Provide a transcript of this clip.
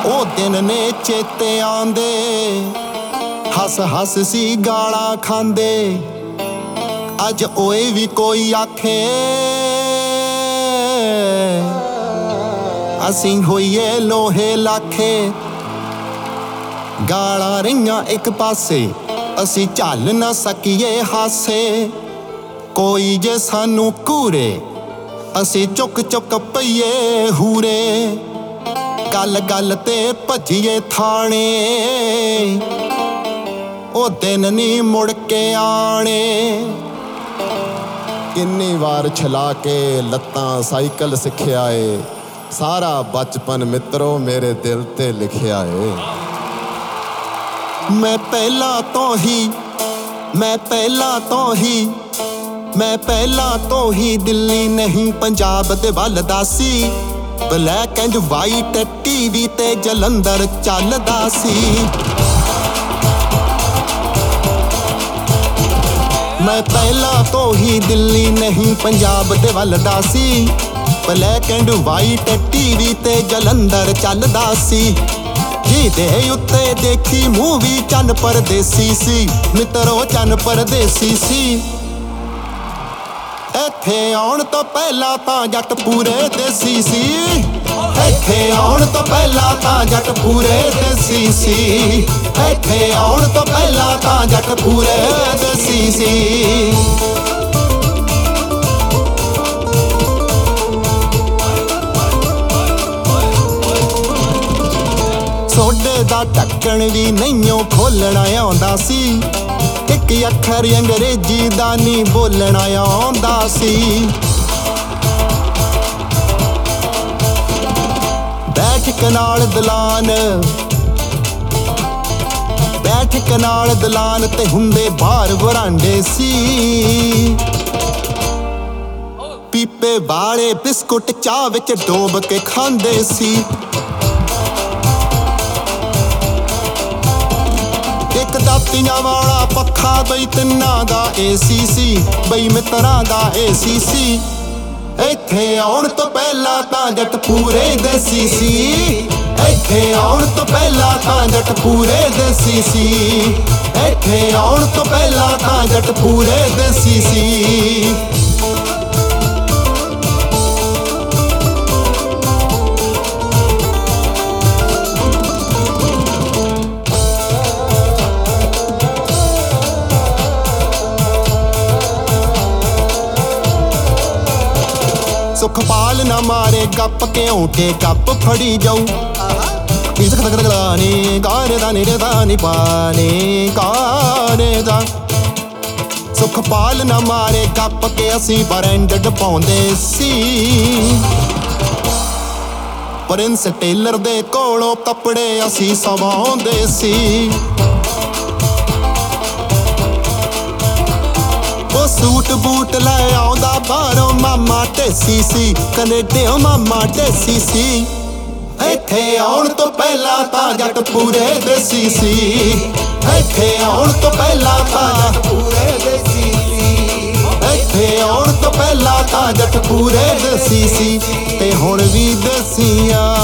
ਉਹ ਦਿਨ ਨੇ ਚੇਤੇ ਆਉਂਦੇ, ਹੱਸ ਹੱਸ ਸੀ ਗਾਲਾਂ ਖਾਂਦੇ। ਅੱਜ ਓਏ ਵੀ ਕੋਈ ਆਖੇ ਅਸੀਂ ਹੋਈਏ ਲੋਹੇ ਲਾਖੇ। ਗਾਲਾਂ ਰਹੀਆਂ ਇੱਕ ਪਾਸੇ, ਅਸੀਂ ਝੱਲ ਨਾ ਸਕੀਏ ਹਾਸੇ। ਕੋਈ ਜੇ ਸਾਨੂੰ ਘੂਰੇ, ਅਸੀਂ ਚੁੱਕ ਚੁੱਕ ਪਈਏ ਹੂਰੇ। ਗੱਲ ਗੱਲ ਤੇ ਭੱਜੀਏ ਥਾਣੇ, ਉਹ ਦਿਨ ਨੀ ਮੁੜ ਕੇ ਆਣੇ। ਕਿੰਨੀ ਵਾਰ ਛਲਾ ਕੇ ਲੱਤਾਂ ਸਾਈਕਲ ਸਿੱਖਿਆ ਏ, ਸਾਰਾ ਬਚਪਨ ਮਿੱਤਰੋ ਮੇਰੇ ਦਿਲ ਤੇ ਲਿਖਿਆ ਏ। ਮੈਂ ਪਹਿਲਾਂ ਤੋਂ ਹੀ ਦਿੱਲੀ ਨਹੀਂ ਪੰਜਾਬ ਦੇ ਵੱਲ ਦਾ ਸੀ। ਬਲੈਕ ਐਂਡ ਵਾਈਟ ਟੀਵੀ ਤੇ ਜਲੰਧਰ ਚੱਲਦਾ ਸੀ। ਮੈਂ ਪਹਿਲਾਂ ਤੋਂ ਹੀ ਦਿੱਲੀ ਨਹੀਂ ਪੰਜਾਬ ਦੇ ਵੱਲ ਦਾ ਸੀ। ਬਲੈਕ ਐਂਡ ਵਾਈਟ ਟੀਵੀ ਤੇ ਜਲੰਧਰ ਚੱਲਦਾ ਸੀ। ਜਿਹਦੇ ਉੱਤੇ ਦੇਖੀ ਮੂਵੀ ਚੰਨ ਪਰਦੇਸੀ ਸੀ ਮਿੱਤਰੋ, ਚੰਨ ਪਰਦੇਸੀ ਸੀ। ਇੱਥੇ ਆਉਣ ਤੋਂ ਪਹਿਲਾਂ ਤਾਂ ਜੱਟ ਪੂਰੇ ਦੇਸੀ ਸੀ। ਇੱਥੇ ਆਉਣ ਤੋਂ ਪਹਿਲਾਂ ਤਾਂ ਜੱਟ ਪੂਰੇ ਦੇਸੀ ਸੀ। ਇੱਥੇ ਆਉਣ ਤੋਂ ਪਹਿਲਾਂ ਤਾਂ ਜੱਟ ਪੂਰੇ ਦੇਸੀ ਸੀ। ਸੋਡੇ ਦਾ ਢੱਕਣ ਵੀ ਨਹੀਂਓ ਖੋਲਣਾ ਆਉਂਦਾ ਸੀ। ਇੱਕ ਅੱਖਰ ਅੰਗਰੇਜ਼ੀ ਦਾ ਨੀ ਬੋਲਣਾ ਆਉਂਦਾ ਸੀ। ਬੈਠਕ ਨਾਲ ਦਲਾਨ ਤੇ ਹੁੰਦੇ ਬਾਹਰ ਵਰਾਂਡੇ ਸੀ। ਪੀਪੇ ਵਾਲੇ ਬਿਸਕੁਟ ਚਾਹ ਵਿੱਚ ਡੋਬ ਕੇ ਖਾਂਦੇ ਸੀ। ਇੱਕ ਦਾਤੀਆਂ ਵਾਲਾ ਪੱਖਾ ਬਈ ਤਿੰਨਾਂ ਦਾ ਏਸੀ ਸੀ, ਬਈ ਮਿੱਤਰਾਂ ਦਾ ਏਸੀ ਸੀ। ਇੱਥੇ ਆਉਣ ਤੋਂ ਪਹਿਲਾਂ ਤਾਂ ਜੱਟ ਪੂਰੇ ਦੇਸੀ ਸੀ। ਇੱਥੇ ਆਉਣ ਤੋਂ ਪਹਿਲਾਂ ਤਾਂ ਜੱਟ ਪੂਰੇ ਦੇਸੀ ਸੀ। ਇੱਥੇ ਆਉਣ ਤੋਂ ਪਹਿਲਾਂ ਤਾਂ ਜੱਟ ਪੂਰੇ ਦੇਸੀ ਸੀ। ਸੁਖਪਾਲ ਨਾ ਮਾਰੇ ਗੱਪ ਕਿਉਂ ਕੇ ਗੱਪ ਫੜੀ ਜਾਊ। ਨੀ ਗਾਣੇ ਦਾ ਨੀ ਦਾ ਨੀ ਪਾਣੀ ਗਾਣੇ ਦਾ। ਸੁਖਪਾਲ ਨਾ ਮਾਰੇ ਗੱਪ ਕੇ ਅਸੀਂ ਬਰੈਂਡਡ ਪਾਉਂਦੇ ਸੀ। ਪ੍ਰਿੰਸ ਟੇਲਰ ਦੇ ਕੋਲੋਂ ਕੱਪੜੇ ਅਸੀਂ ਸਵਾਉਂਦੇ ਸੀ। ਉਹ ਸੂਟ ਬੂਟ ਲੈ ਆਉਂਦਾ ਬਾਹਰੋਂ ਮਾਮਾ ਢੇਸੀ ਸੀ, ਕਨੇਡਿਓਂ ਮਾਮਾ ਢੇਸੀ ਸੀ। ਇੱਥੇ ਆਉਣ ਤੋਂ ਪਹਿਲਾਂ ਤਾਂ ਜੱਟ ਪੂਰੇ ਦੇਸੀ ਸੀ। ਇੱਥੇ ਆਉਣ ਤੋਂ ਪਹਿਲਾਂ ਤਾਂ ਜੱਟ ਪੂਰੇ ਦੇਸੀ ਸੀ। ਇੱਥੇ ਆਉਣ ਤੋਂ ਪਹਿਲਾਂ ਤਾਂ ਜੱਟ ਪੂਰੇ ਦੇਸੀ ਸੀ। ਤੇ ਹੁਣ ਵੀ ਦੇਸੀਆਂ